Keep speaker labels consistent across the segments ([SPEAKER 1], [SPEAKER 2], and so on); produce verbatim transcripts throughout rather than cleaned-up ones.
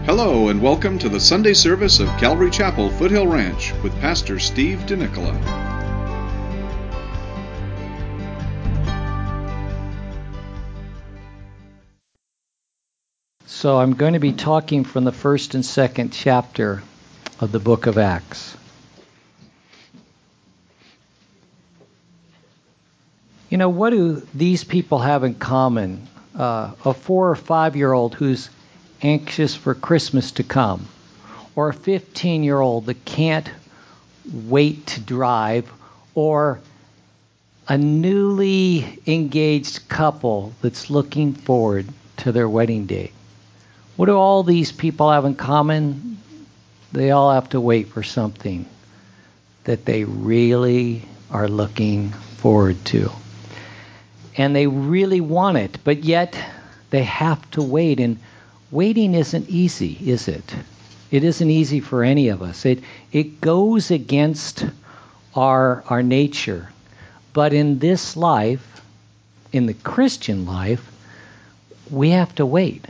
[SPEAKER 1] Hello and welcome to the Sunday service of Calvary Chapel, Foothill Ranch with Pastor Steve DeNicola.
[SPEAKER 2] So I'm going to be talking from the first and second chapter of the book of Acts. You know, what do these people have in common? Uh, a four or five-year-old who's anxious for Christmas to come, or a fifteen-year-old that can't wait to drive, or a newly engaged couple that's looking forward to their wedding date. What do all these people have in common? They all have to wait for something that they really are looking forward to. And they really want it, but yet they have to wait. And waiting isn't easy, is it? It isn't easy for any of us. It it goes against our our nature. But in this life, in the Christian life, we have to wait.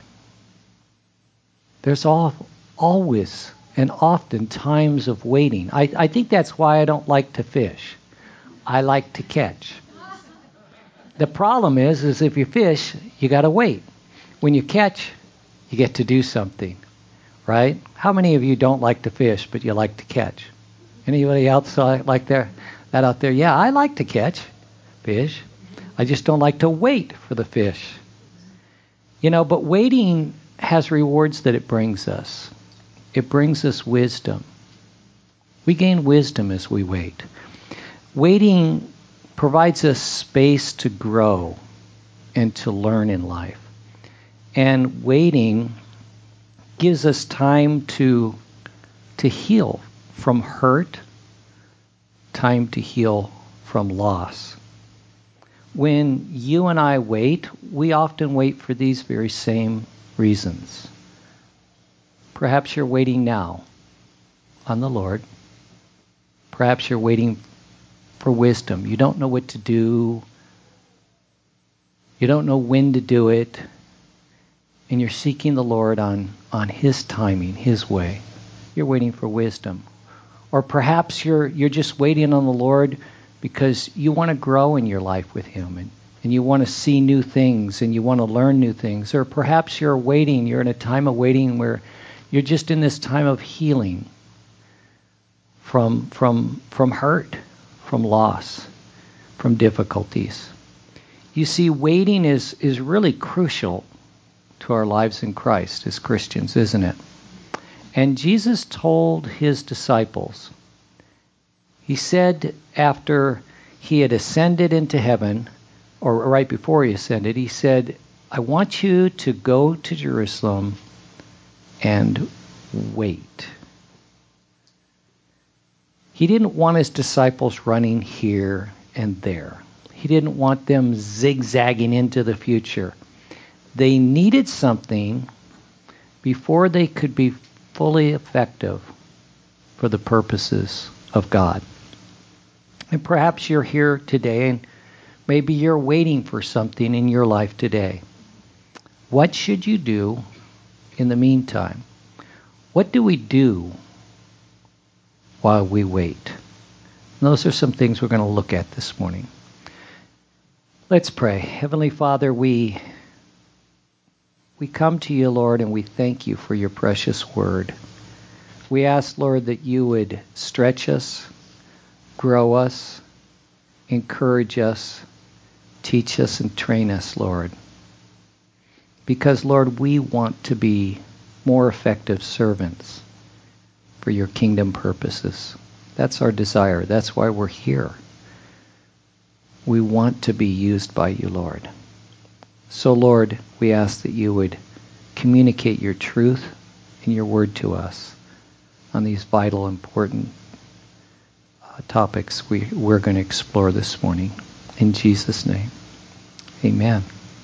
[SPEAKER 2] There's all, always and often times of waiting. I, I think that's why I don't like to fish. I like to catch. The problem is, is if you fish, you got to wait. When you catch, you get to do something, right? How many of you don't like to fish, but you like to catch? Anybody else like that out there? Yeah, I like to catch fish. I just don't like to wait for the fish. You know, but waiting has rewards that it brings us. It brings us wisdom. We gain wisdom as we wait. Waiting provides us space to grow and to learn in life. And waiting gives us time to to heal from hurt, time to heal from loss. When you and I wait, we often wait for these very same reasons. Perhaps you're waiting now on the Lord. Perhaps you're waiting for wisdom. You don't know what to do. You don't know when to do it. And you're seeking the Lord on, on His timing, His way. You're waiting for wisdom. Or perhaps you're you're just waiting on the Lord because you want to grow in your life with Him, and, and you want to see new things, and you want to learn new things. Or perhaps you're waiting, you're in a time of waiting where you're just in this time of healing from from from hurt, from loss, from difficulties. You see, waiting is is really crucial to our lives in Christ as Christians, isn't it? And Jesus told His disciples, He said after He had ascended into heaven, or right before He ascended, He said, I want you to go to Jerusalem and wait. He didn't want His disciples running here and there. He didn't want them zigzagging into the future. They needed something before they could be fully effective for the purposes of God. And perhaps you're here today and maybe you're waiting for something in your life today. What should you do in the meantime? What do we do while we wait? And those are some things we're going to look at this morning. Let's pray. Heavenly Father, we we come to you, Lord, and we thank you for your precious word. We ask, Lord, that you would stretch us, grow us, encourage us, teach us, and train us, Lord. Because, Lord, we want to be more effective servants for your kingdom purposes. That's our desire. That's why we're here. We want to be used by you, Lord. So, Lord, we ask that you would communicate your truth and your word to us on these vital, important uh, topics we, we're going to explore this morning. In Jesus' name, amen.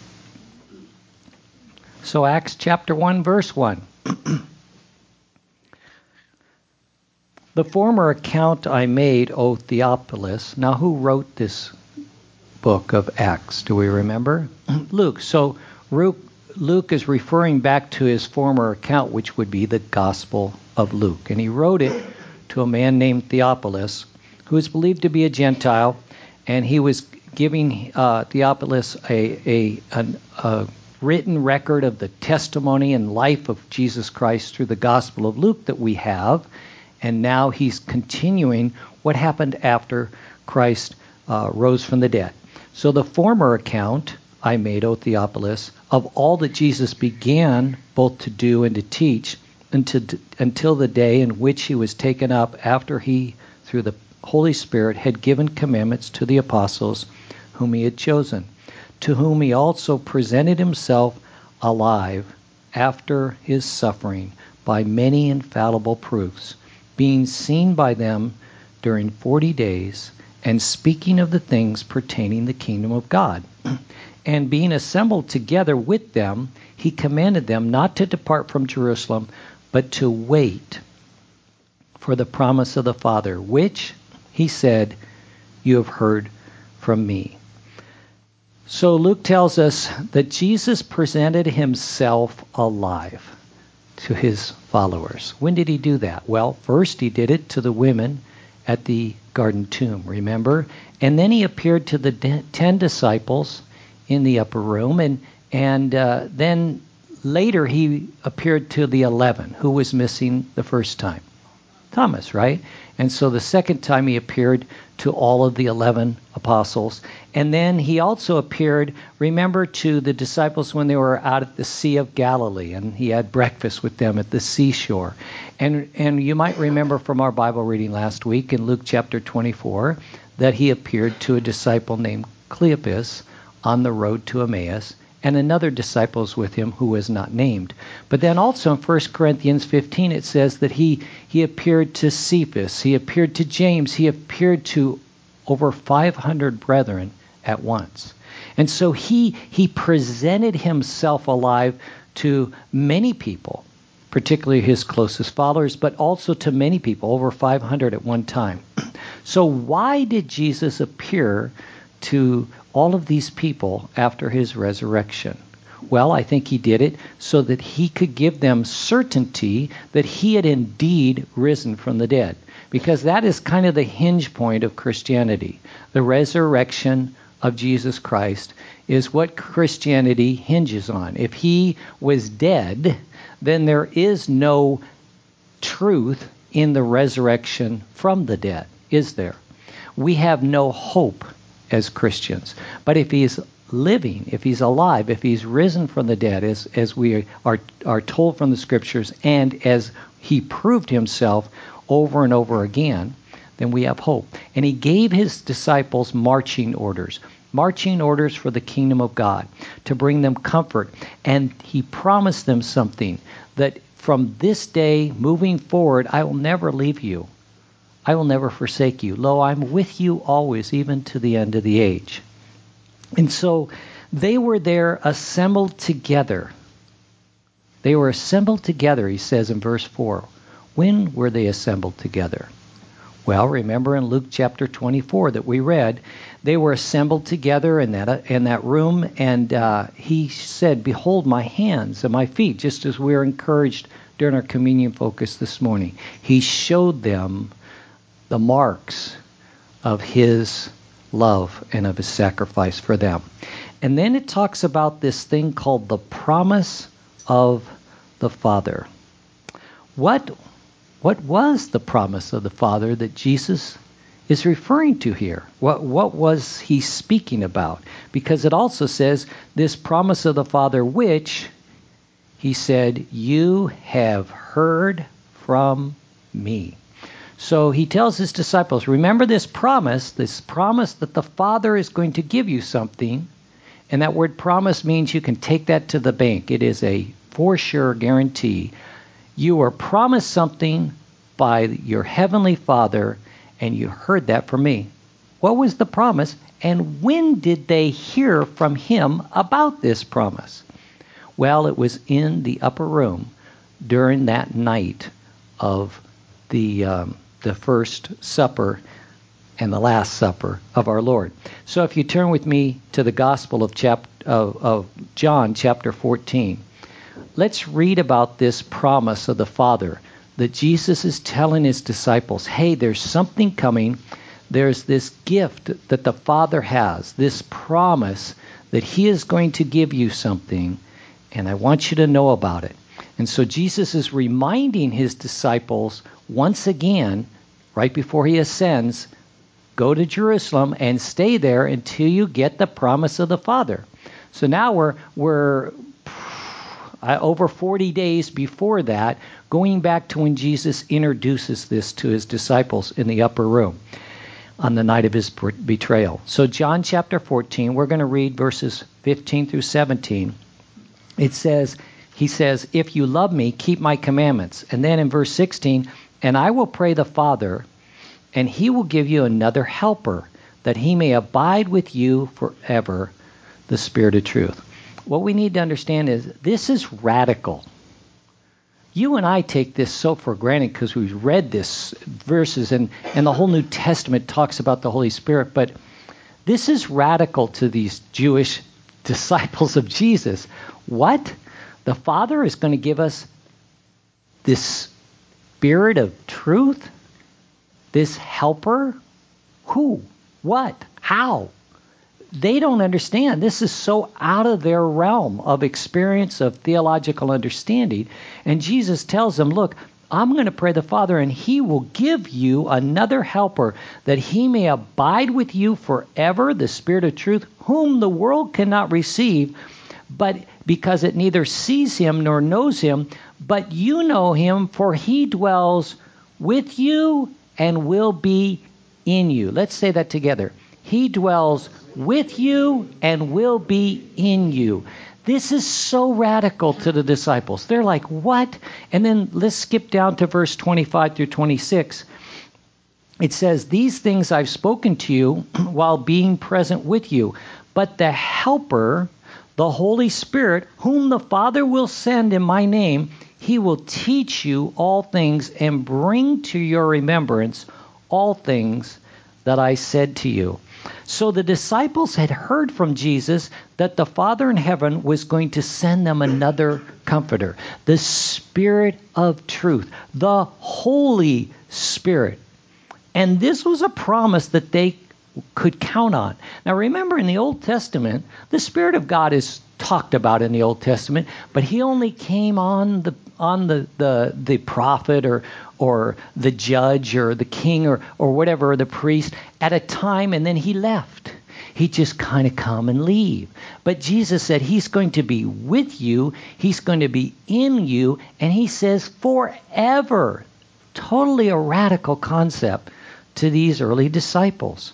[SPEAKER 2] So Acts chapter one, verse one. The former account I made, O Theophilus. Now, who wrote this book of Acts? Do we remember? Luke. So Luke, Luke is referring back to his former account, which would be the Gospel of Luke. And he wrote it to a man named Theophilus, who is believed to be a Gentile, and he was giving uh, Theophilus a, a, an, a written record of the testimony and life of Jesus Christ through the Gospel of Luke that we have, and now he's continuing what happened after Christ uh, rose from the dead. So the former account I made, O Theophilus, of all that Jesus began both to do and to teach until, until the day in which he was taken up after he, through the Holy Spirit, had given commandments to the apostles whom he had chosen, to whom he also presented himself alive after his suffering by many infallible proofs, being seen by them during forty days, and speaking of the things pertaining the kingdom of God. And being assembled together with them, he commanded them not to depart from Jerusalem, but to wait for the promise of the Father, which, he said, you have heard from me. So Luke tells us that Jesus presented himself alive to his followers. When did he do that? Well, first he did it to the women at the garden tomb, remember? And then he appeared to the ten disciples in the upper room, and and uh, then later he appeared to the eleven, who was missing the first time. Thomas, right? And so the second time he appeared to all of the eleven apostles. And then he also appeared, remember, to the disciples when they were out at the Sea of Galilee, and he had breakfast with them at the seashore. And and you might remember from our Bible reading last week in Luke chapter twenty-four that he appeared to a disciple named Cleopas on the road to Emmaus, and another disciple was with him who was not named. But then also in First Corinthians fifteen it says that he, he appeared to Cephas, he appeared to James, he appeared to over five hundred brethren at once. And so he he presented himself alive to many people, particularly his closest followers, but also to many people, over five hundred at one time. So why did Jesus appear to all of these people after his resurrection? Well, I think he did it so that he could give them certainty that he had indeed risen from the dead. Because that is kind of the hinge point of Christianity. The resurrection of Jesus Christ is what Christianity hinges on. If he was dead, then there is no truth in the resurrection from the dead, is there? We have no hope as Christians. But if he's living, if he's alive, if he's risen from the dead, as, as we are, are told from the Scriptures, and as he proved himself over and over again, then we have hope. And he gave his disciples marching orders, marching orders for the kingdom of God, to bring them comfort. And he promised them something, that from this day moving forward, I will never leave you. I will never forsake you. Lo, I'm with you always, even to the end of the age. And so they were there assembled together. They were assembled together, he says in verse four. When were they assembled together? Well, remember in Luke chapter twenty-four that we read, they were assembled together in that uh, in that room, and uh, he said, behold my hands and my feet, just as we were encouraged during our communion focus this morning. He showed them the marks of his love and of his sacrifice for them. And then it talks about this thing called the promise of the Father. What, what was the promise of the Father that Jesus is referring to here? What, what was he speaking about? Because it also says, this promise of the Father which, he said, you have heard from me. So he tells his disciples, remember this promise, this promise that the Father is going to give you something. And that word promise means you can take that to the bank. It is a for sure guarantee. You were promised something by your heavenly Father, and you heard that from me. What was the promise? And when did they hear from him about this promise? Well, it was in the upper room during that night of the um, the first supper and the last supper of our Lord. So if you turn with me to the Gospel of chap- of, of John chapter fourteen. Let's read about this promise of the Father that Jesus is telling his disciples, hey, there's something coming. There's this gift that the Father has, this promise that he is going to give you something, and I want you to know about it. And so Jesus is reminding his disciples once again, right before he ascends, go to Jerusalem and stay there until you get the promise of the Father. So now we're we're uh, over forty days before that, going back to when Jesus introduces this to his disciples in the upper room on the night of his betrayal. So John chapter fourteen, we're going to read verses fifteen through seventeen. It says, he says, if you love me, keep my commandments. And then in verse sixteen, and I will pray the Father, and he will give you another helper, that he may abide with you forever, the Spirit of truth. What we need to understand is this is radical. You and I take this so for granted because we've read this verses, and, and the whole New Testament talks about the Holy Spirit, but this is radical to these Jewish disciples of Jesus. What? The Father is going to give us this Spirit of truth? This helper? Who? What? How? They don't understand. This is so out of their realm of experience, of theological understanding. And Jesus tells them, look, I'm going to pray the Father, and he will give you another helper, that he may abide with you forever, the Spirit of truth, whom the world cannot receive, but because it neither sees him nor knows him, but you know him, for he dwells with you and will be in you. Let's say that together. He dwells with you and will be in you. This is so radical to the disciples. They're like, what? And then let's skip down to verse twenty-five through twenty-six. It says, these things I've spoken to you while being present with you. But the Helper, the Holy Spirit, whom the Father will send in my name, he will teach you all things and bring to your remembrance all things that I said to you. So the disciples had heard from Jesus that the Father in heaven was going to send them another comforter, the Spirit of truth, the Holy Spirit. And this was a promise that they could count on. Now remember, in the Old Testament, the Spirit of God is talked about in the Old Testament, but he only came on the on the, the, the prophet or or the judge or the king or, or whatever, or the priest at a time, and then he left. He'd just kind of come and leave. But Jesus said he's going to be with you, he's going to be in you, and he says forever. Totally a radical concept to these early disciples.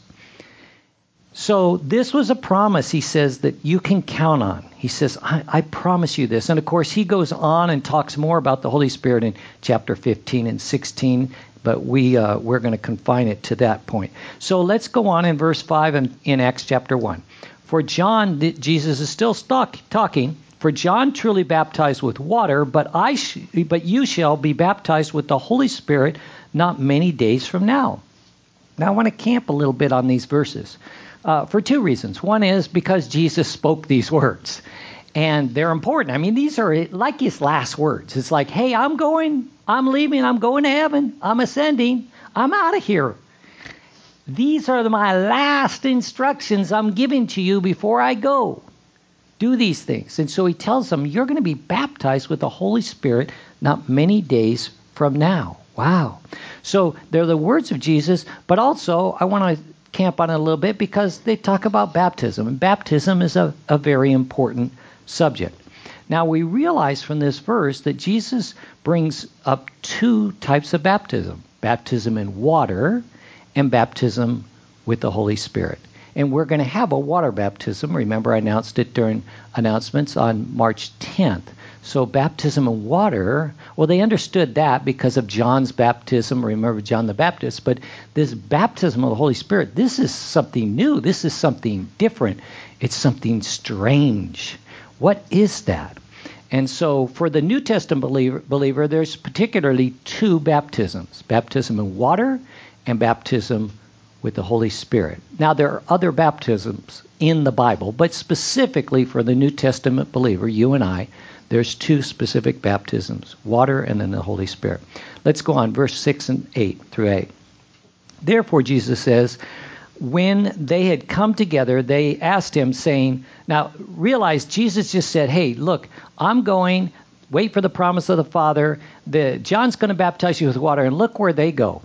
[SPEAKER 2] So this was a promise, he says, that you can count on. He says, I, I promise you this. And of course, he goes on and talks more about the Holy Spirit in chapter fifteen and sixteen, but we, uh, we're going to confine it to that point. So let's go on in verse five in, in Acts chapter one. For John, Jesus is still talk, talking, for John truly baptized with water, but, I sh- but you shall be baptized with the Holy Spirit not many days from now. Now I want to camp a little bit on these verses. Uh, for two reasons. One is because Jesus spoke these words, and they're important. I mean, these are like his last words. It's like, hey, I'm going, I'm leaving, I'm going to heaven, I'm ascending, I'm out of here. These are my last instructions I'm giving to you before I go. Do these things. And so he tells them, you're going to be baptized with the Holy Spirit not many days from now. Wow. So they're the words of Jesus, but also I want to camp on it a little bit because they talk about baptism, and baptism is a, a very important subject. Now we realize from this verse that Jesus brings up two types of baptism, baptism in water and baptism with the Holy Spirit. And we're going to have a water baptism. Remember, I announced it during announcements on March tenth. So baptism in water, well, they understood that because of John's baptism. Remember John the Baptist. But this baptism of the Holy Spirit, this is something new. This is something different. It's something strange. What is that? And so for the New Testament believer, believer there's particularly two baptisms, baptism in water and baptism with the Holy Spirit. Now, there are other baptisms in the Bible, but specifically for the New Testament believer, you and I, there's two specific baptisms, water and then the Holy Spirit. Let's go on, verse six and eight through eight. Therefore, Jesus says, when they had come together, they asked him, saying, now realize Jesus just said, hey, look, I'm going, wait for the promise of the Father. The, John's going to baptize you with water, and look where they go.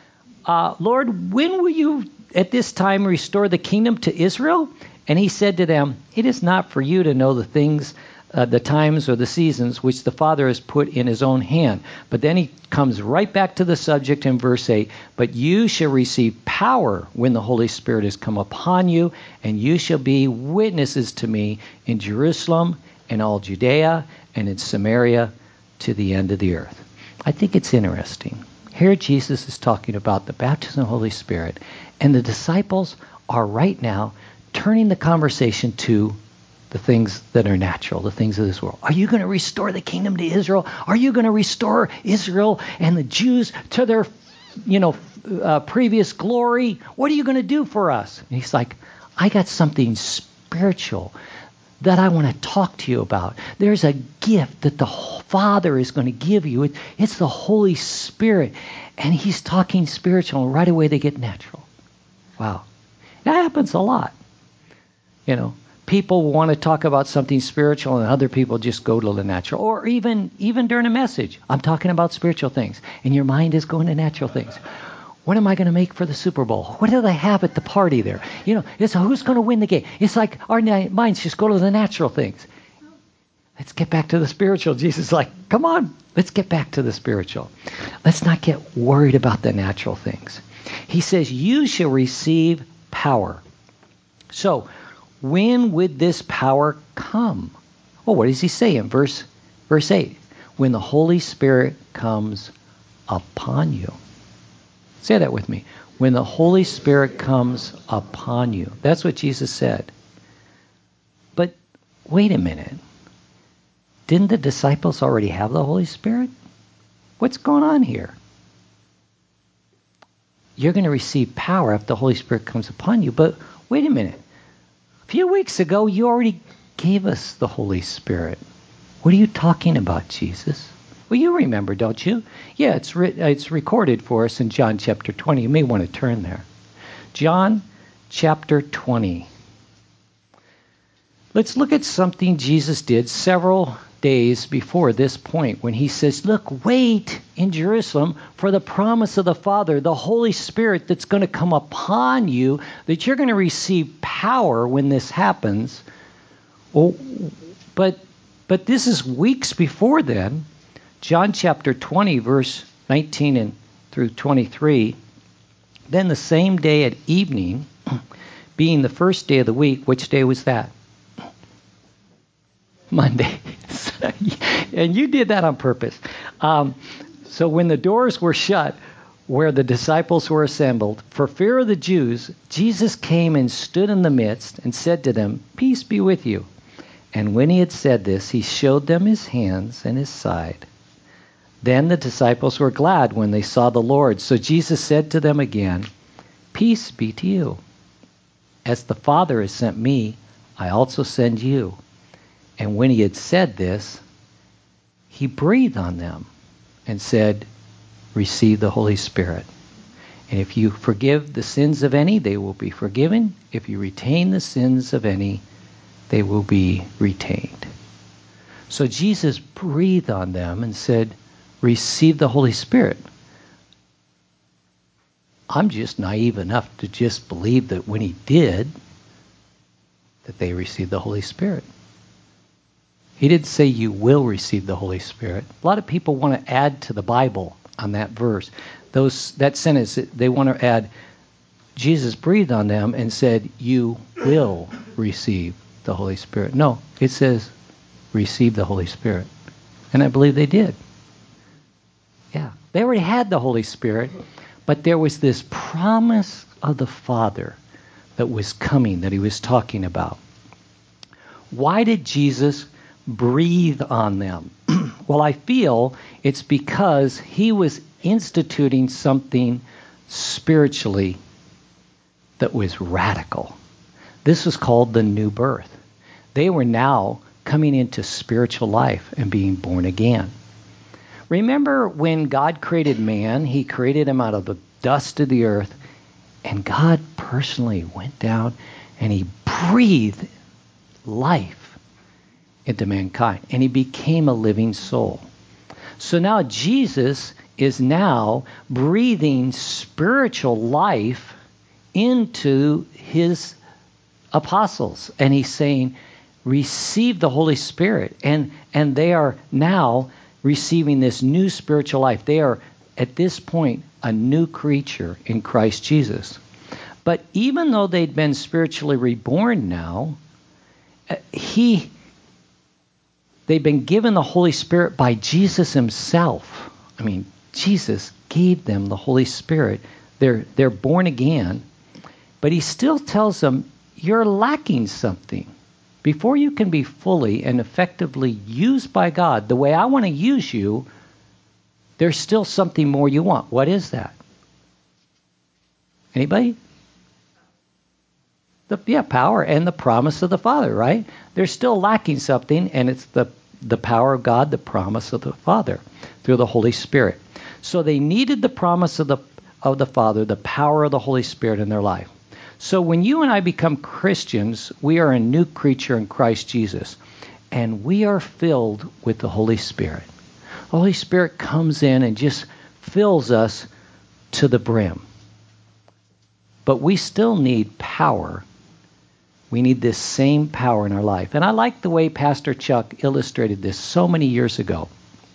[SPEAKER 2] Uh, Lord, when will you at this time restore the kingdom to Israel? And he said to them, it is not for you to know the things, uh, the times or the seasons which the Father has put in his own hand. But then he comes right back to the subject in verse eight. But you shall receive power when the Holy Spirit has come upon you, and you shall be witnesses to me in Jerusalem and all Judea and in Samaria to the end of the earth. I think it's interesting. Here Jesus is talking about the baptism of the Holy Spirit, and the disciples are right now turning the conversation to the things that are natural, the things of this world. Are you going to restore the kingdom to Israel? Are you going to restore Israel and the Jews to their, you know, uh, previous glory? What are you going to do for us? And he's like, I got something spiritual that I want to talk to you about. There's a gift that the Father is going to give you. It, it's the Holy Spirit. And he's talking spiritual, and right away they get natural. Wow. That happens a lot. You know, people want to talk about something spiritual, and other people just go to the natural. Or even, even during a message, I'm talking about spiritual things, and your mind is going to natural things. What am I going to make for the Super Bowl? What do they have at the party there? You know, it's who's going to win the game. It's like our minds just go to the natural things. Let's get back to the spiritual. Jesus is like, come on, let's get back to the spiritual. Let's not get worried about the natural things. He says, you shall receive power. So, when would this power come? Well, what does he say in verse, verse eight? When the Holy Spirit comes upon you. Say that with me. When the Holy Spirit comes upon you. That's what Jesus said. But wait a minute. Didn't the disciples already have the Holy Spirit? What's going on here? You're going to receive power after the Holy Spirit comes upon you. But wait a minute. A few weeks ago, you already gave us the Holy Spirit. What are you talking about, Jesus? Well, you remember, don't you? Yeah, it's re- it's recorded for us in John chapter twenty. You may want to turn there. John chapter twenty. Let's look at something Jesus did several days before this point when he says, look, wait in Jerusalem for the promise of the Father, the Holy Spirit that's going to come upon you, that you're going to receive power when this happens. Oh, but but this is weeks before then. John chapter twenty, verse nineteen and through twenty-three. Then the same day at evening, being the first day of the week, which day was that? Monday. And you did that on purpose. Um, so when the doors were shut, where the disciples were assembled, for fear of the Jews, Jesus came and stood in the midst and said to them, peace be with you. And when he had said this, he showed them his hands and his side. Then the disciples were glad when they saw the Lord. So Jesus said to them again, peace be to you. As the Father has sent me, I also send you. And when he had said this, he breathed on them and said, receive the Holy Spirit. And if you forgive the sins of any, they will be forgiven. If you retain the sins of any, they will be retained. So Jesus breathed on them and said, receive the Holy Spirit. I'm just naive enough to just believe that when he did, that they received the Holy Spirit. He didn't say you will receive the Holy Spirit. A lot of people want to add to the Bible on that verse. Those that sentence, they want to add, Jesus breathed on them and said, you will receive the Holy Spirit. No, it says, receive the Holy Spirit. And I believe they did. Yeah, they already had the Holy Spirit, but there was this promise of the Father that was coming, that he was talking about. Why did Jesus breathe on them? Well, I feel it's because he was instituting something spiritually that was radical. This was called the new birth. They were now coming into spiritual life and being born again. Remember when God created man, he created him out of the dust of the earth, and God personally went down and he breathed life into mankind, and he became a living soul. So now Jesus is now breathing spiritual life into his apostles, and he's saying, receive the Holy Spirit, and and they are now receiving this new spiritual life. They are at this point a new creature in Christ Jesus. But even though they'd been spiritually reborn now, he they've been given the Holy Spirit by Jesus himself. I mean, Jesus gave them the Holy Spirit. They're they're born again, but he still tells them, you're lacking something. Before you can be fully and effectively used by God the way I want to use you, there's still something more you want. What is that? Anybody? The, yeah, power and the promise of the Father, right? They're still lacking something, and it's the, the power of God, the promise of the Father through the Holy Spirit. So they needed the promise of the of the Father, the power of the Holy Spirit in their life. So when you and I become Christians, we are a new creature in Christ Jesus, and we are filled with the Holy Spirit. The Holy Spirit comes in and just fills us to the brim. But we still need power. We need this same power in our life. And I like the way Pastor Chuck illustrated this so many years ago.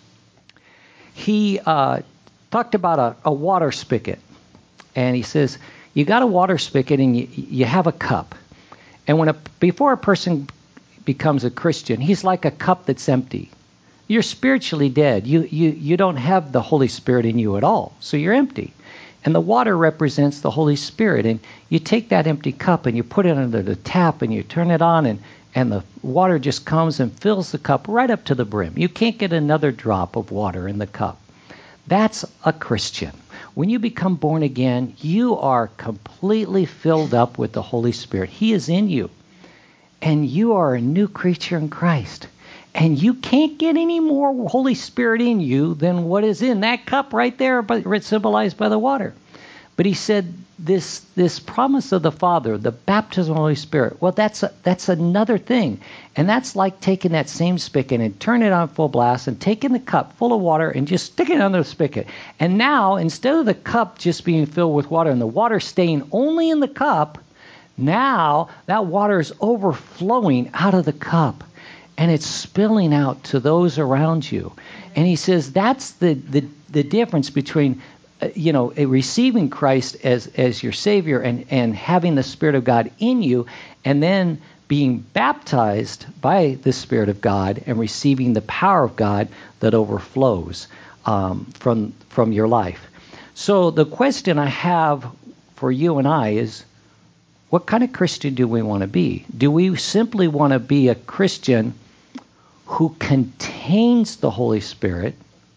[SPEAKER 2] He uh, talked about a, a water spigot, and he says, you got a water spigot and you, you have a cup. And when a, before a person becomes a Christian, he's like a cup that's empty. You're spiritually dead. You, you, you don't have the Holy Spirit in you at all. So you're empty. And the water represents the Holy Spirit. And you take that empty cup and you put it under the tap and you turn it on, and, and the water just comes and fills the cup right up to the brim. You can't get another drop of water in the cup. That's a Christian. When you become born again, you are completely filled up with the Holy Spirit. He is in you. And you are a new creature in Christ. And you can't get any more Holy Spirit in you than what is in that cup right there, but symbolized by the water. But he said this this promise of the Father, the baptism of the Holy Spirit, well, that's a, that's another thing. And that's like taking that same spigot and turning it on full blast and taking the cup full of water and just sticking it under the spigot. And now, instead of the cup just being filled with water and the water staying only in the cup, now that water is overflowing out of the cup. And it's spilling out to those around you. And he says that's the, the, the difference between uh, you know, receiving Christ as, as your Savior and, and having the Spirit of God in you, and then being baptized by the Spirit of God and receiving the power of God that overflows um, from, from your life. So the question I have for you and I is, what kind of Christian do we want to be? Do we simply want to be a Christian who contains the Holy Spirit,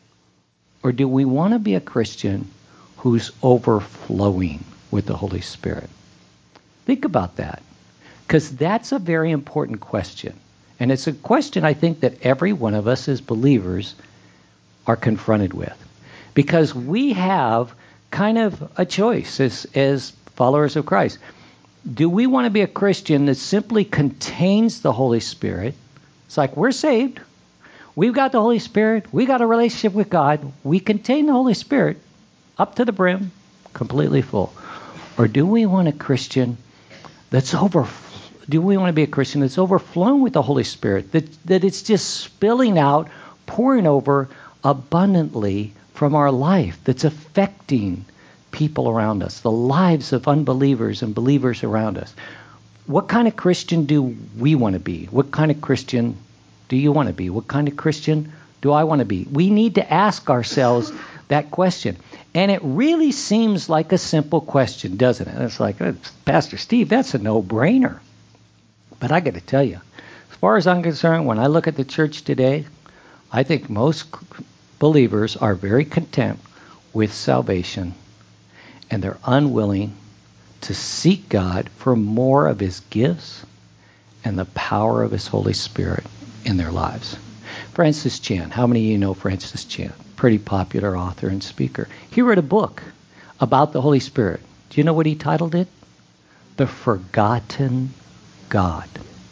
[SPEAKER 2] or do we want to be a Christian who's overflowing with the Holy Spirit? Think about that, because that's a very important question. And it's a question I think that every one of us as believers are confronted with, because we have kind of a choice as, as followers of Christ. Do we want to be a Christian that simply contains the Holy Spirit? It's like, we're saved. We've got the Holy Spirit. We got a relationship with God. We contain the Holy Spirit up to the brim, completely full. Or do we want a Christian that's over? Do we want to be a Christian that's overflowing with the Holy Spirit? That that it's just spilling out, pouring over abundantly from our life, that's affecting people around us, the lives of unbelievers and believers around us. What kind of Christian do we want to be? What kind of Christian do you want to be? What kind of Christian do I want to be? We need to ask ourselves that question. And it really seems like a simple question, doesn't it? It's like, oh, Pastor Steve, that's a no-brainer. But I got to tell you, as far as I'm concerned, when I look at the church today, I think most believers are very content with salvation, and they're unwilling to seek God for more of his gifts and the power of his Holy Spirit in their lives. Francis Chan. How many of you know Francis Chan? Pretty popular author and speaker. He wrote a book about the Holy Spirit. Do you know what he titled it? The Forgotten God.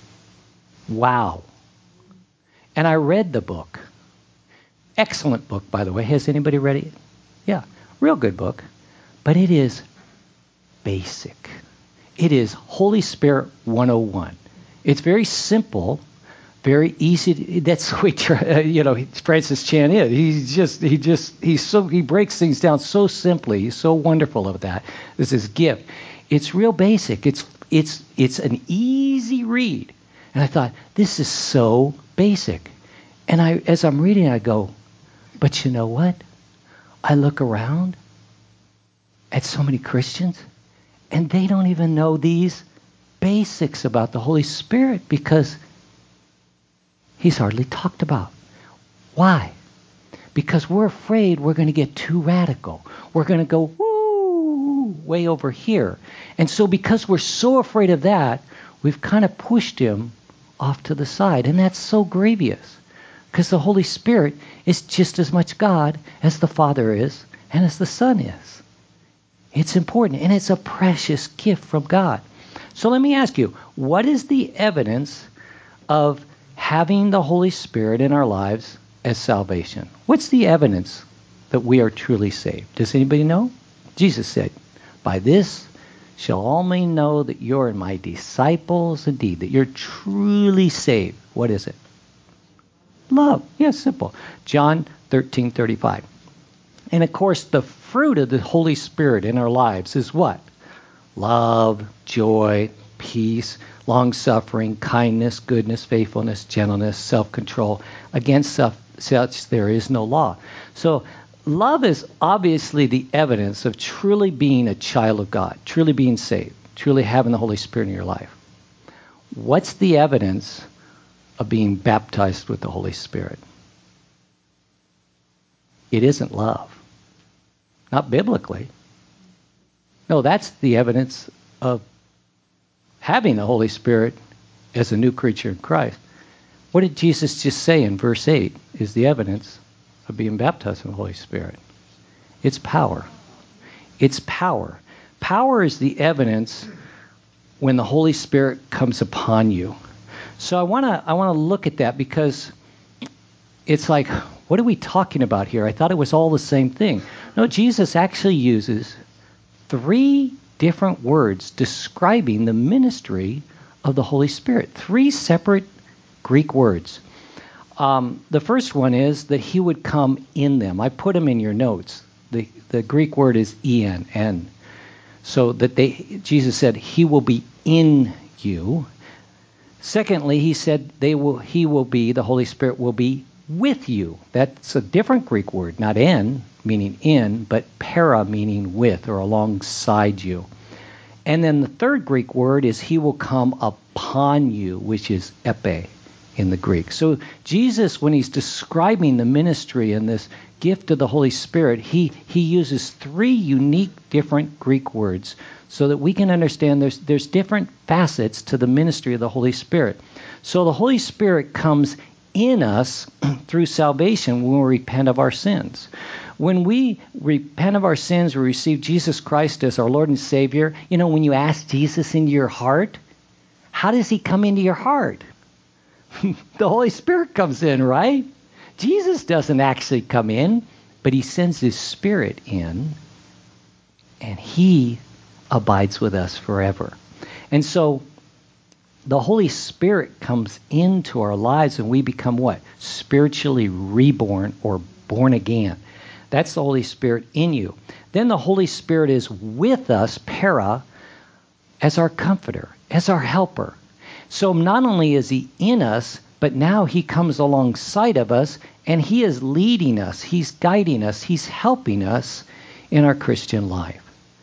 [SPEAKER 2] Wow. And I read the book. Excellent book, by the way. Has anybody read it? Yeah, real good book. But it is basic. It is Holy Spirit one oh one. It's very simple, very easy. To, that's the way uh, you know Francis Chan is. He's just he just he's so he breaks things down so simply. He's so wonderful of that. This is gift. It's real basic. It's it's it's an easy read. And I thought, this is so basic. And I as I'm reading, I go, but you know what? I look around at so many Christians, and they don't even know these basics about the Holy Spirit because he's hardly talked about. Why? Because we're afraid we're going to get too radical. We're going to go, woo, way over here. And so because we're so afraid of that, we've kind of pushed him off to the side. And that's so grievous. Because the Holy Spirit is just as much God as the Father is and as the Son is. It's important, and it's a precious gift from God. So let me ask you, what is the evidence of having the Holy Spirit in our lives as salvation? What's the evidence that we are truly saved? Does anybody know? Jesus said, by this shall all men know that you're my disciples indeed, that you're truly saved. What is it? Love. Yeah, simple. John thirteen thirty-five. And of course, the fruit of the Holy Spirit in our lives is what? Love, joy, peace, long-suffering, kindness, goodness, faithfulness, gentleness, self-control. Against such there is no law. So love is obviously the evidence of truly being a child of God, truly being saved, truly having the Holy Spirit in your life. What's the evidence of being baptized with the Holy Spirit? It isn't love. Not biblically. No, that's the evidence of having the Holy Spirit as a new creature in Christ. What did Jesus just say in verse eight is the evidence of being baptized in the Holy Spirit? It's power. It's power. Power is the evidence when the Holy Spirit comes upon you. So I want to I want to look at that because it's like, what are we talking about here? I thought it was all the same thing. No, Jesus actually uses three different words describing the ministry of the Holy Spirit. Three separate Greek words. Um, the first one is that he would come in them. I put them in your notes. The, the Greek word is en, en. So that they, Jesus said, he will be in you. Secondly, he said they will. He will be, the Holy Spirit will be with you. That's a different Greek word, not en, meaning in, but para, meaning with or alongside you. And then the third Greek word is he will come upon you, which is epe in the Greek. So Jesus, when he's describing the ministry and this gift of the Holy Spirit, he, he uses three unique different Greek words so that we can understand there's, there's different facets to the ministry of the Holy Spirit. So the Holy Spirit comes in us through salvation when we repent of our sins. When we repent of our sins, we receive Jesus Christ as our Lord and Savior. You know, when you ask Jesus into your heart, how does he come into your heart? The Holy Spirit comes in, right? Jesus doesn't actually come in, but he sends his Spirit in, and he abides with us forever. And so the Holy Spirit comes into our lives and we become what? Spiritually reborn or born again. That's the Holy Spirit in you. Then the Holy Spirit is with us, para, as our comforter, as our helper. So not only is he in us, but now he comes alongside of us and he is leading us, he's guiding us, he's helping us in our Christian life.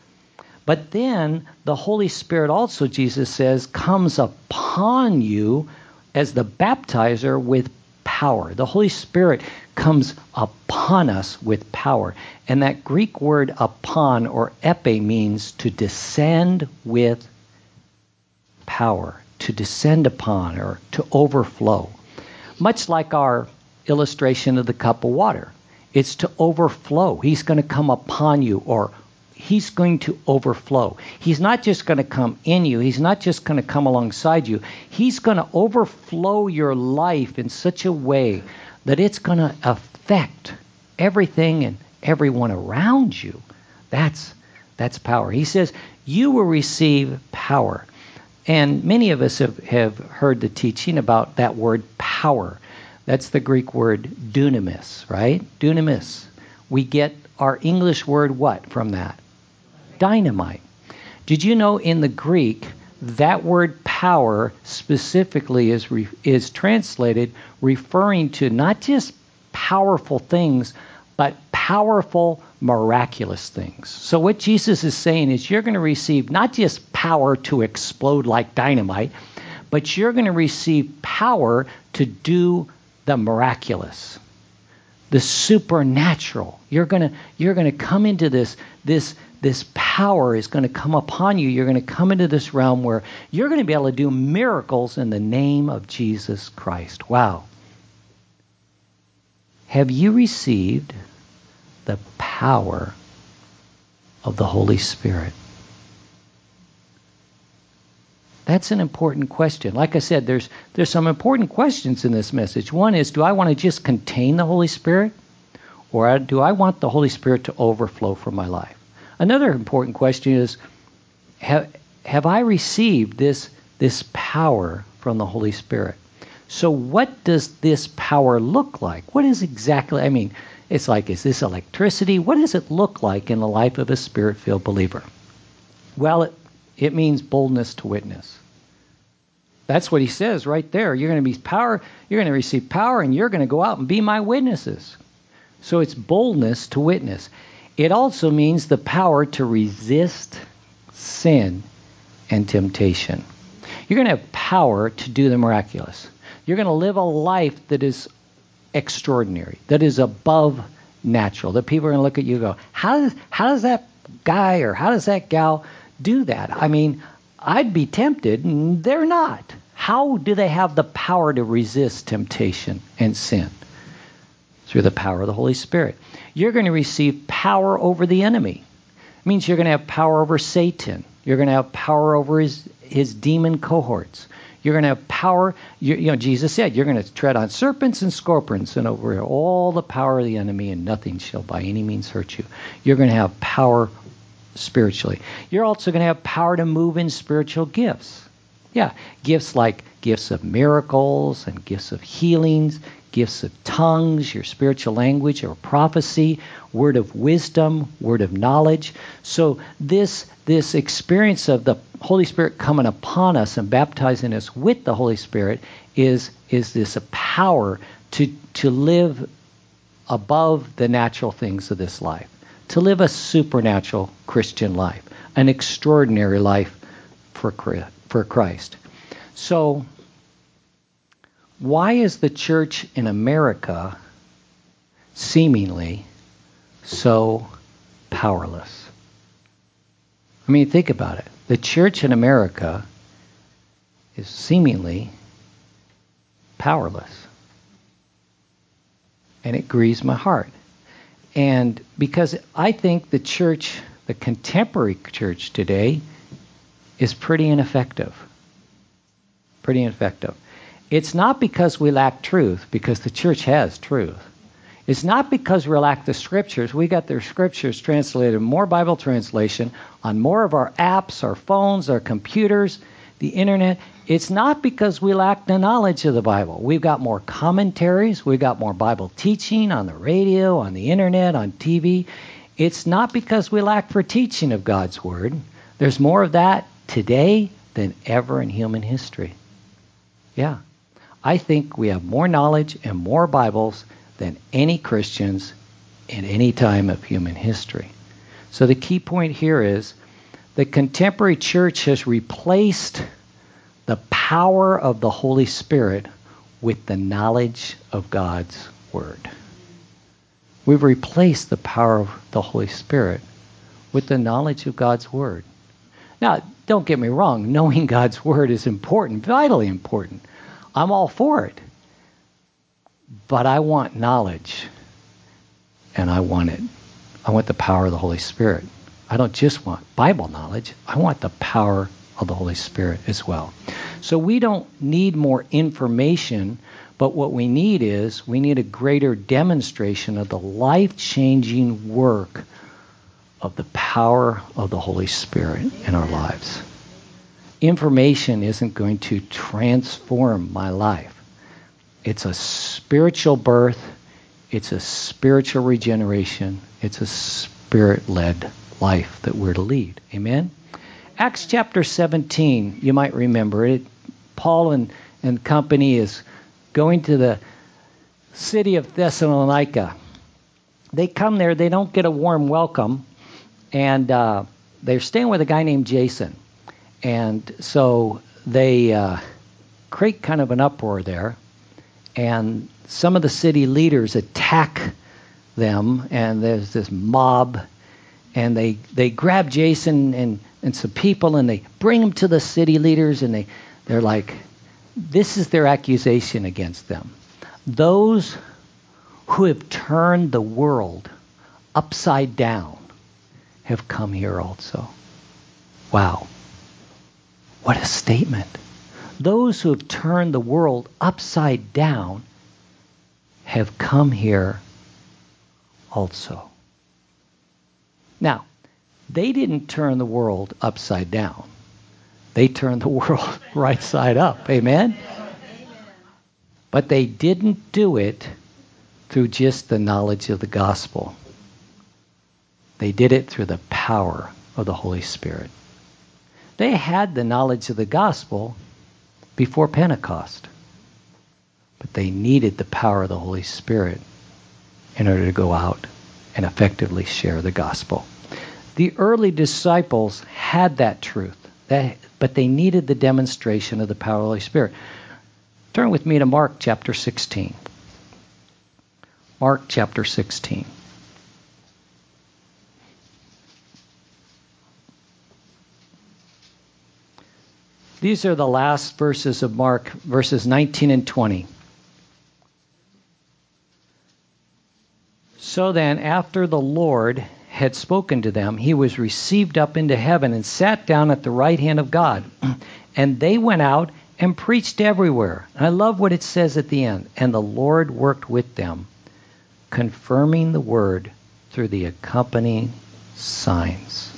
[SPEAKER 2] But then the Holy Spirit also, Jesus says, comes upon you as the baptizer with power. The Holy Spirit comes upon us with power. And that Greek word upon, or epi, means to descend with power, to descend upon, or to overflow. Much like our illustration of the cup of water. It's to overflow. He's going to come upon you, or he's going to overflow. He's not just going to come in you. He's not just going to come alongside you. He's going to overflow your life in such a way that it's going to affect everything and everyone around you. That's that's power. He says, you will receive power. And many of us have, have heard the teaching about that word power. That's the Greek word dunamis, right? Dunamis. We get our English word what from that? Dynamite. Did you know in the Greek, that word power specifically is re, is translated referring to not just powerful things, but powerful, miraculous things. So what Jesus is saying is you're going to receive not just power to explode like dynamite, but you're going to receive power to do the miraculous, the supernatural. You're going to you're going to come into this this this power is going to come upon you. You're going to come into this realm where you're going to be able to do miracles in the name of Jesus Christ. Wow. Have you received the power of the Holy Spirit? That's an important question. Like I said, there's there's some important questions in this message. One is, do I want to just contain the Holy Spirit? Or do I want the Holy Spirit to overflow from my life? Another important question is, have, have I received this, this power from the Holy Spirit? So what does this power look like? What is exactly, I mean, it's like, is this electricity? What does it look like in the life of a Spirit-filled believer? Well, it, it means boldness to witness. That's what he says right there. You're going to be power, you're going to receive power, and you're going to go out and be my witnesses. So it's boldness to witness. It also means the power to resist sin and temptation. You're going to have power to do the miraculous. You're going to live a life that is extraordinary, that is above natural, that people are going to look at you and go, how does, how does that guy or how does that gal do that? I mean, I'd be tempted, and they're not. How do they have the power to resist temptation and sin? Through the power of the Holy Spirit. You're going to receive power over the enemy. It means you're going to have power over Satan. You're going to have power over his, his demon cohorts. You're going to have power. You, you know, Jesus said, you're going to tread on serpents and scorpions and over all the power of the enemy, and nothing shall by any means hurt you. You're going to have power spiritually. You're also going to have power to move in spiritual gifts. Yeah, gifts like gifts of miracles and gifts of healings, gifts of tongues, your spiritual language or prophecy, word of wisdom, word of knowledge. So this this experience of the Holy Spirit coming upon us and baptizing us with the Holy Spirit is is this a power to to live above the natural things of this life, to live a supernatural Christian life, an extraordinary life for for Christ. So why is the church in America seemingly so powerless? I mean, think about it. The church in America is seemingly powerless. And it grieves my heart. And because I think the church, the contemporary church today, is pretty ineffective. Pretty ineffective. It's not because we lack truth, because the church has truth. It's not because we lack the scriptures. We got the scriptures translated in more Bible translation on more of our apps, our phones, our computers, the internet. It's not because we lack the knowledge of the Bible. We've got more commentaries. We've got more Bible teaching on the radio, on the internet, on T V. It's not because we lack for teaching of God's Word. There's more of that today than ever in human history. Yeah. I think we have more knowledge and more Bibles than any Christians in any time of human history. So the key point here is the contemporary church has replaced the power of the Holy Spirit with the knowledge of God's Word. We've replaced the power of the Holy Spirit with the knowledge of God's Word. Now, don't get me wrong, knowing God's Word is important, vitally important. I'm all for it. But I want knowledge, and I want it. I want the power of the Holy Spirit. I don't just want Bible knowledge. I want the power of the Holy Spirit as well. So we don't need more information, but what we need is we need a greater demonstration of the life-changing work of the power of the Holy Spirit in our lives. Information isn't going to transform my life. It's a spiritual birth. It's a spiritual regeneration. It's a spirit-led life that we're to lead. Amen? Acts chapter seventeen, you might remember it. Paul and, and company is going to the city of Thessalonica. They come there. They don't get a warm welcome. And uh, they're staying with a guy named Jason. And so they uh, create kind of an uproar there. And some of the city leaders attack them. And there's this mob. And they, they grab Jason and, and some people. And they bring them to the city leaders. And they, they're like, this is their accusation against them. Those who have turned the world upside down have come here also. Wow. What a statement. Those who have turned the world upside down have come here also. Now, they didn't turn the world upside down. They turned the world right side up. Amen? But they didn't do it through just the knowledge of the gospel. They did it through the power of the Holy Spirit. They had the knowledge of the gospel before Pentecost, but they needed the power of the Holy Spirit in order to go out and effectively share the gospel. The early disciples had that truth, that, but they needed the demonstration of the power of the Holy Spirit. Turn with me to Mark chapter sixteen. Mark chapter sixteen. These are the last verses of Mark, verses nineteen and twenty. So then, after the Lord had spoken to them, he was received up into heaven and sat down at the right hand of God. And they went out and preached everywhere. And I love what it says at the end. And the Lord worked with them, confirming the word through the accompanying signs.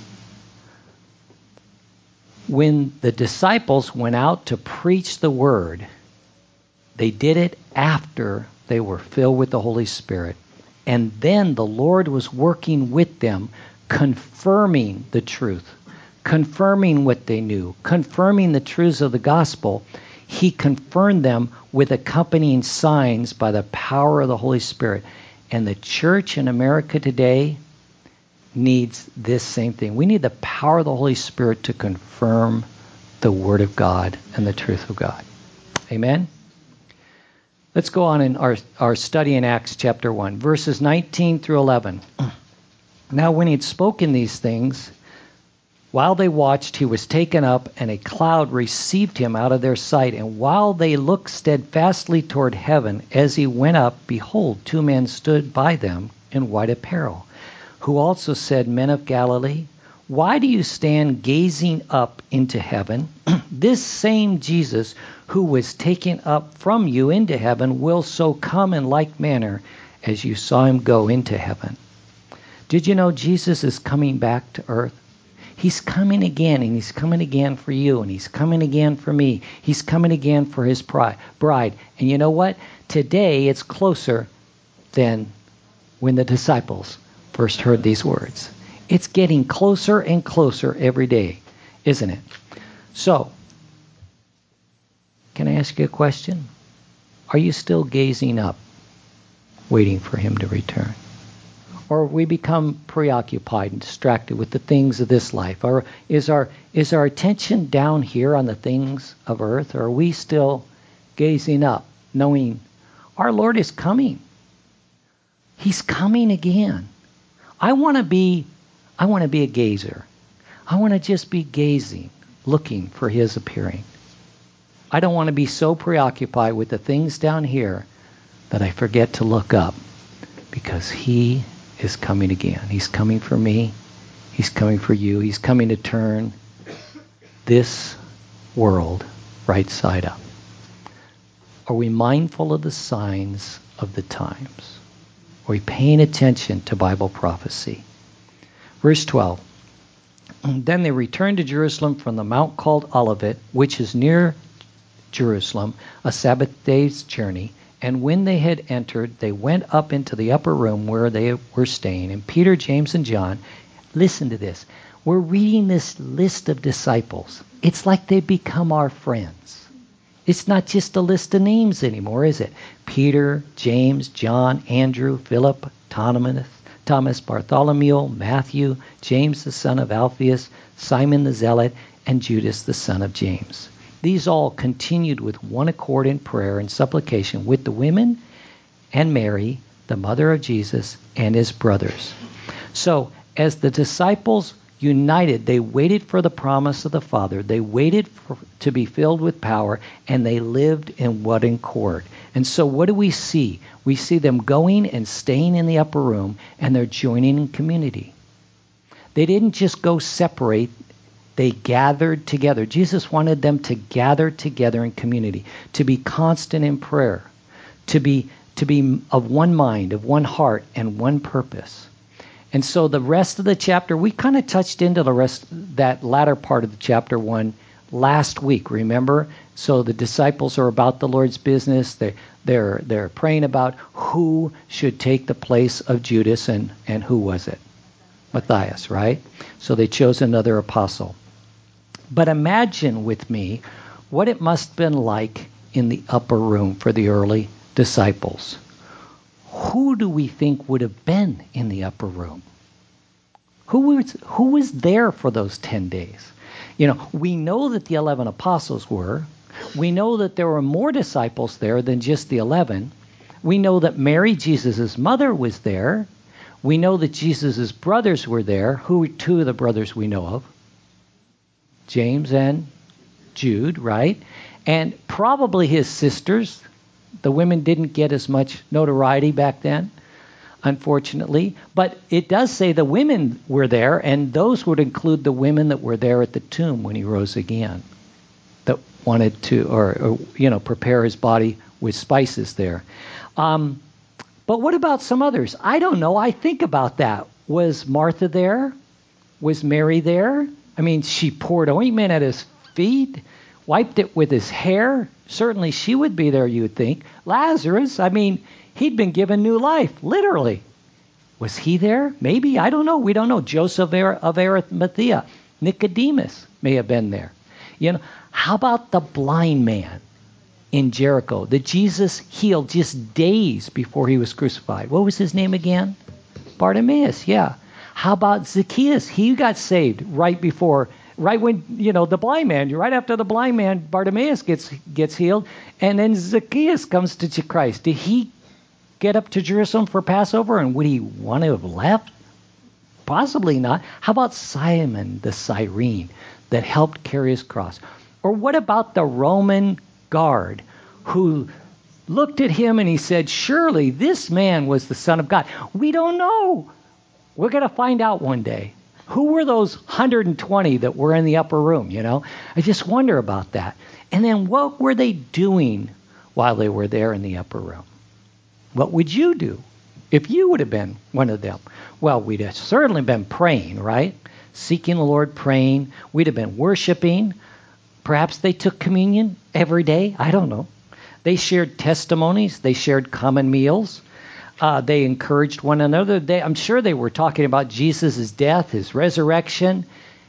[SPEAKER 2] When the disciples went out to preach the word, they did it after they were filled with the Holy Spirit. And then the Lord was working with them, confirming the truth, confirming what they knew, confirming the truths of the gospel. He confirmed them with accompanying signs by the power of the Holy Spirit. And the church in America today needs this same thing. We need the power of the Holy Spirit to confirm the Word of God and the truth of God. Amen? Let's go on in our, our study in Acts chapter one, verses nineteen through eleven. Now when he had spoken these things, while they watched, he was taken up, and a cloud received him out of their sight. And while they looked steadfastly toward heaven, as he went up, behold, two men stood by them in white apparel, who also said, Men of Galilee, why do you stand gazing up into heaven? This same Jesus who was taken up from you into heaven will so come in like manner as you saw him go into heaven. Did you know Jesus is coming back to earth? He's coming again, and he's coming again for you, and he's coming again for me. He's coming again for his bride. And you know what? Today it's closer than when the disciples first heard these words. It's getting closer and closer every day, isn't it? So, can I ask you a question? Are you still gazing up, waiting for him to return? Or have we become preoccupied and distracted with the things of this life? Or is our is our attention down here on the things of earth? Or are we still gazing up, knowing Our Lord is coming. He's coming again. I want to be, I want to be a gazer. I want to just be gazing, looking for his appearing. I don't want to be so preoccupied with the things down here that I forget to look up, because he is coming again. He's coming for me. He's coming for you. He's coming to turn this world right side up. Are we mindful of the signs of the times? Are we paying attention to Bible prophecy? Verse twelve. Then they returned to Jerusalem from the mount called Olivet, which is near Jerusalem, a Sabbath day's journey. And when they had entered, they went up into the upper room where they were staying. And Peter, James, and John, listen to this. We're reading this list of disciples. It's like they become our friends. It's not just a list of names anymore, is it? Peter, James, John, Andrew, Philip, Thomas, Thomas, Bartholomew, Matthew, James the son of Alphaeus, Simon the Zealot, and Judas the son of James. These all continued with one accord in prayer and supplication with the women and Mary, the mother of Jesus, and his brothers. So, as the disciples united, they waited for the promise of the Father. They waited for, to be filled with power, and they lived in one accord. And so what do we see? We see them going and staying in the upper room, and they're joining in community. They didn't just go separate. They gathered together. Jesus wanted them to gather together in community, to be constant in prayer, to be to be of one mind, of one heart, and one purpose. And so the rest of the chapter, we kind of touched into the rest, that latter part of the chapter one last week, remember? So the disciples are about the Lord's business. They, they're, they're praying about who should take the place of Judas, and, and who was it? Matthias, right? So they chose another apostle. But imagine with me what it must have been like in the upper room for the early disciples. Who do we think would have been in the upper room? Who was, who was there for those ten days? You know, we know that the eleven apostles were. We know that there were more disciples there than just the eleven. We know that Mary, Jesus' mother, was there. We know that Jesus' brothers were there. Who are two of the brothers we know of? James and Jude, right? And probably his sisters. The women didn't get as much notoriety back then, unfortunately. But it does say the women were there, and those would include the women that were there at the tomb when he rose again, that wanted to, or, or you know, prepare his body with spices there. Um, but what about some others? I don't know. I think about that. Was Martha there? Was Mary there? I mean, she poured ointment at his feet, wiped it with his hair. Certainly she would be there, you would think. Lazarus, I mean, he'd been given new life, literally. Was he there? Maybe. I don't know. We don't know. Joseph of Arimathea. Nicodemus may have been there. You know, how about the blind man in Jericho that Jesus healed just days before he was crucified? What was his name again? Bartimaeus, yeah. How about Zacchaeus? He got saved right before, right when, you know, the blind man, right after the blind man, Bartimaeus gets gets healed, and then Zacchaeus comes to Christ. Did he get up to Jerusalem for Passover, and would he want to have left? Possibly not. How about Simon the Cyrene that helped carry his cross? Or what about the Roman guard who looked at him and he said, surely this man was the Son of God? We don't know. We're going to find out one day. Who were those one hundred twenty that were in the upper room, you know? I just wonder about that. And then what were they doing while they were there in the upper room? What would you do if you would have been one of them? Well, we'd have certainly been praying, right? Seeking the Lord, praying. We'd have been worshiping. Perhaps they took communion every day. I don't know. They shared testimonies. They shared common meals. Uh, they encouraged one another. They, I'm sure they were talking about Jesus' death, his resurrection,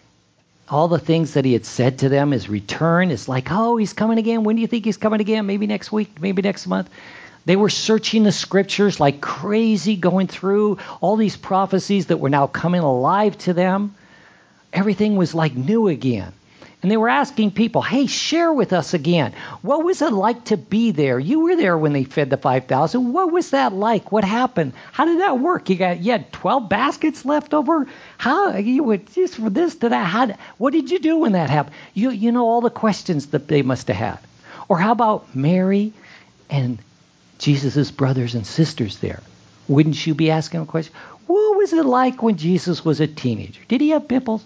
[SPEAKER 2] all the things that he had said to them, his return. It's like, oh, he's coming again. When do you think he's coming again? Maybe next week, maybe next month. They were searching the scriptures like crazy, going through all these prophecies that were now coming alive to them. Everything was like new again. And they were asking people, hey, share with us again. What was it like to be there? You were there when they fed the five thousand. What was that like? What happened? How did that work? You got you had twelve baskets left over? How you would just from this to that? How, what did you do when that happened? You you know all the questions that they must have had. Or how about Mary and Jesus' brothers and sisters there? Wouldn't you be asking a question? What was it like when Jesus was a teenager? Did he have pimples?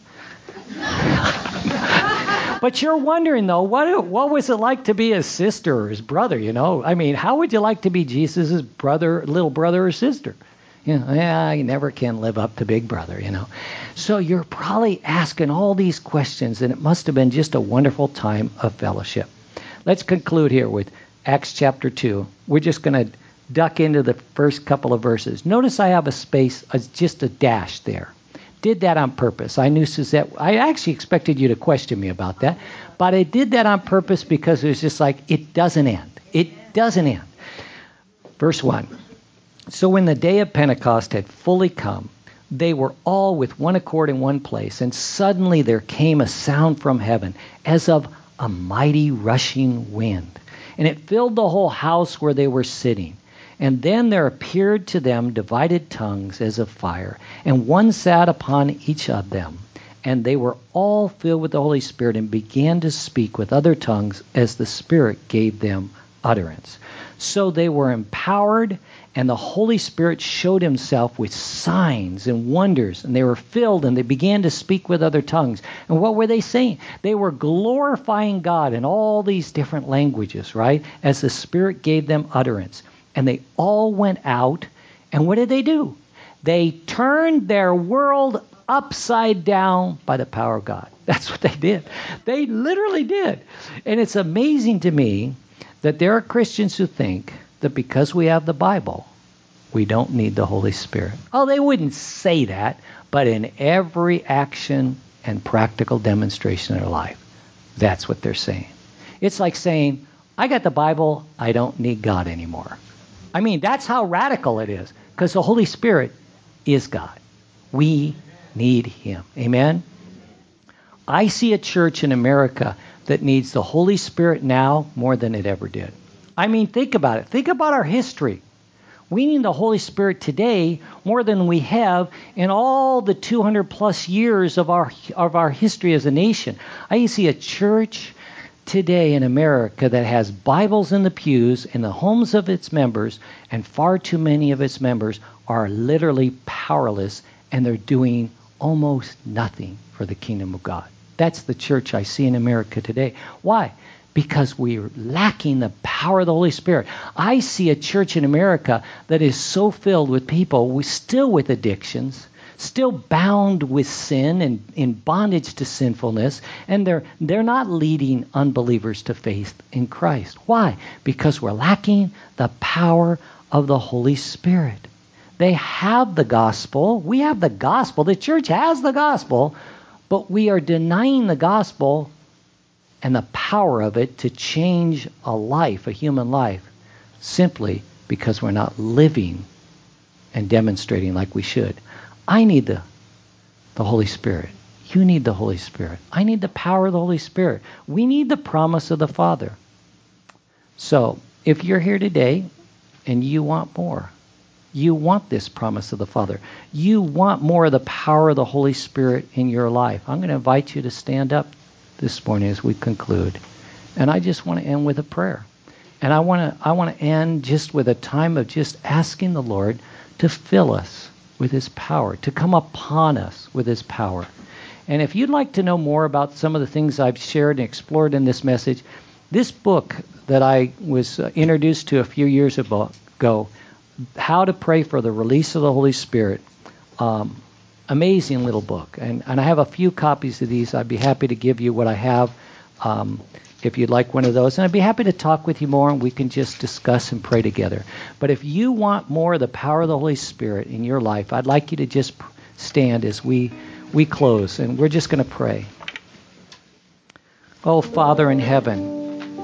[SPEAKER 2] But you're wondering, though, what what was it like to be his sister or his brother, you know? I mean, how would you like to be Jesus' brother, little brother or sister? You know, yeah, you never can live up to Big Brother, you know. So you're probably asking all these questions, and it must have been just a wonderful time of fellowship. Let's conclude here with Acts chapter two. We're just going to duck into the first couple of verses. Notice I have a space, uh, just a dash there. Did that on purpose. I knew Suzette, I actually expected you to question me about that, but I did that on purpose because it was just like, it doesn't end. It doesn't end. Verse one. So when the day of Pentecost had fully come, they were all with one accord in one place, and suddenly there came a sound from heaven as of a mighty rushing wind, and it filled the whole house where they were sitting. And then there appeared to them divided tongues as of fire, and one sat upon each of them. And they were all filled with the Holy Spirit and began to speak with other tongues as the Spirit gave them utterance. So they were empowered, and the Holy Spirit showed himself with signs and wonders. And they were filled, and they began to speak with other tongues. And what were they saying? They were glorifying God in all these different languages, right? As the Spirit gave them utterance. And they all went out, and what did they do? They turned their world upside down by the power of God. That's what they did. They literally did. And it's amazing to me that there are Christians who think that because we have the Bible, we don't need the Holy Spirit. Oh, they wouldn't say that, but in every action and practical demonstration of their life, that's what they're saying. It's like saying, I got the Bible, I don't need God anymore. I mean, that's how radical it is, because the Holy Spirit is God. We need him. Amen? I see a church in America that needs the Holy Spirit now more than it ever did. I mean, think about it. Think about our history. We need the Holy Spirit today more than we have in all the two hundred plus years of our of our history as a nation. I see a church today in America that has Bibles in the pews in the homes of its members, and far too many of its members are literally powerless, and they're doing almost nothing for the kingdom of God. That's the church I see in America today. Why? Because we're lacking the power of the Holy Spirit. I see a church in America that is so filled with people still with addictions, still bound with sin and in bondage to sinfulness, and they're they're not leading unbelievers to faith in Christ. Why? Because we're lacking the power of the Holy Spirit. They have the gospel. We have the gospel. The church has the gospel, but we are denying the gospel and the power of it to change a life, a human life, simply because we're not living and demonstrating like we should. I need the, the Holy Spirit. You need the Holy Spirit. I need the power of the Holy Spirit. We need the promise of the Father. So, if you're here today and you want more, you want this promise of the Father, you want more of the power of the Holy Spirit in your life, I'm going to invite you to stand up this morning as we conclude. And I just want to end with a prayer. And I want to I want to end just with a time of just asking the Lord to fill us with his power, to come upon us with his power. And if you'd like to know more about some of the things I've shared and explored in this message, this book that I was uh, introduced to a few years ago, How to Pray for the Release of the Holy Spirit, um, amazing little book. And, and I have a few copies of these. I'd be happy to give you what I have um, if you'd like one of those. And I'd be happy to talk with you more, and we can just discuss and pray together. But if you want more of the power of the Holy Spirit in your life, I'd like you to just stand as we, we close, and we're just going to pray. Oh, Father in heaven,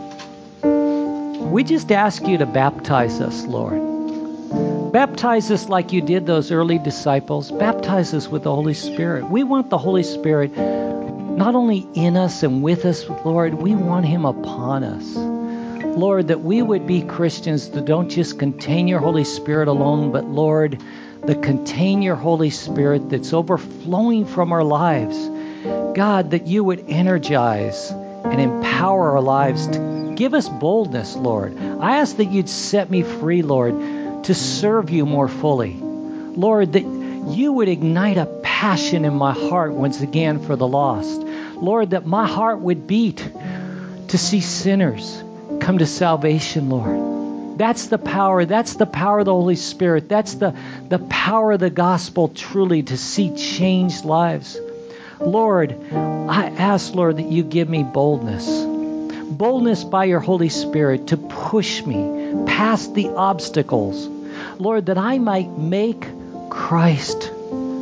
[SPEAKER 2] we just ask you to baptize us, Lord. Baptize us like you did those early disciples. Baptize us with the Holy Spirit. We want the Holy Spirit not only in us and with us, Lord, we want him upon us. Lord, that we would be Christians that don't just contain your Holy Spirit alone, but Lord, that contain your Holy Spirit that's overflowing from our lives. God, that you would energize and empower our lives to give us boldness, Lord. I ask that you'd set me free, Lord, to serve you more fully. Lord, that you would ignite a passion in my heart once again for the lost. Lord, that my heart would beat to see sinners come to salvation, Lord. That's the power. That's the power of the Holy Spirit. That's the, the power of the gospel truly to see changed lives. Lord, I ask, Lord, that you give me boldness. Boldness by your Holy Spirit to push me past the obstacles. Lord, that I might make Christ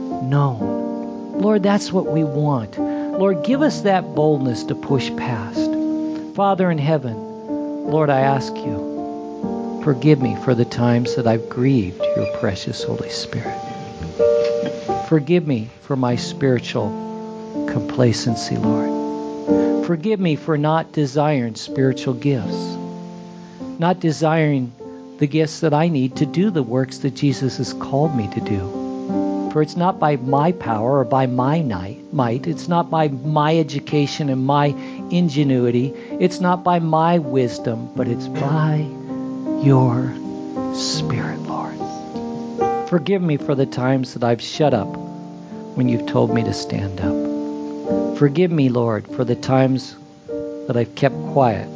[SPEAKER 2] known. Lord, that's what we want. Lord, give us that boldness to push past. Father in heaven, Lord, I ask you, forgive me for the times that I've grieved your precious Holy Spirit. Forgive me for my spiritual complacency, Lord. Forgive me for not desiring spiritual gifts, not desiring the gifts that I need to do the works that Jesus has called me to do. For it's not by my power or by my might. It's not by my education and my ingenuity. It's not by my wisdom, but it's by your Spirit, Lord. Forgive me for the times that I've shut up when you've told me to stand up. Forgive me, Lord, for the times that I've kept quiet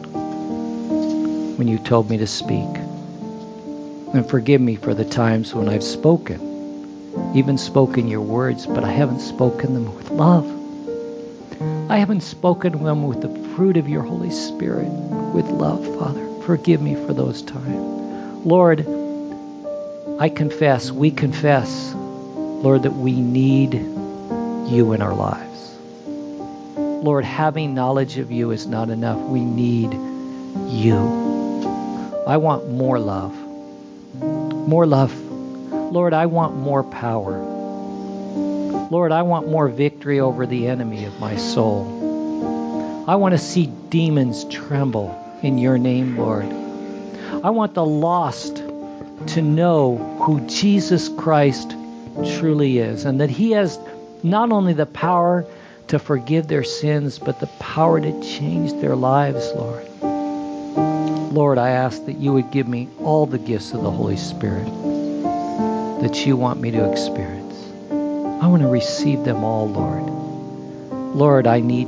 [SPEAKER 2] when you told me to speak. And forgive me for the times when I've spoken, even spoken your words, but I haven't spoken them with love. I haven't spoken them with the fruit of your Holy Spirit, with love, Father. Forgive me for those times. Lord, I confess, we confess, Lord, that we need you in our lives. Lord, having knowledge of you is not enough. We need you. I want more love. More love. Lord, I want more power. Lord, I want more victory over the enemy of my soul. I want to see demons tremble in your name, Lord. I want the lost to know who Jesus Christ truly is, and that he has not only the power to forgive their sins, but the power to change their lives, Lord. Lord, I ask that you would give me all the gifts of the Holy Spirit that you want me to experience. I want to receive them all, Lord. Lord, I need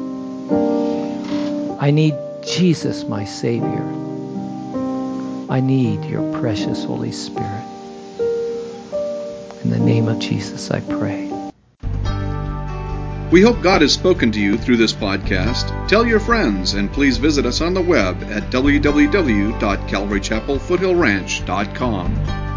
[SPEAKER 2] you. I need Jesus, my Savior. I need your precious Holy Spirit. In the name of Jesus, I pray.
[SPEAKER 1] We hope God has spoken to you through this podcast. Tell your friends, and please visit us on the web at w w w dot calvary chapel foothill ranch dot com.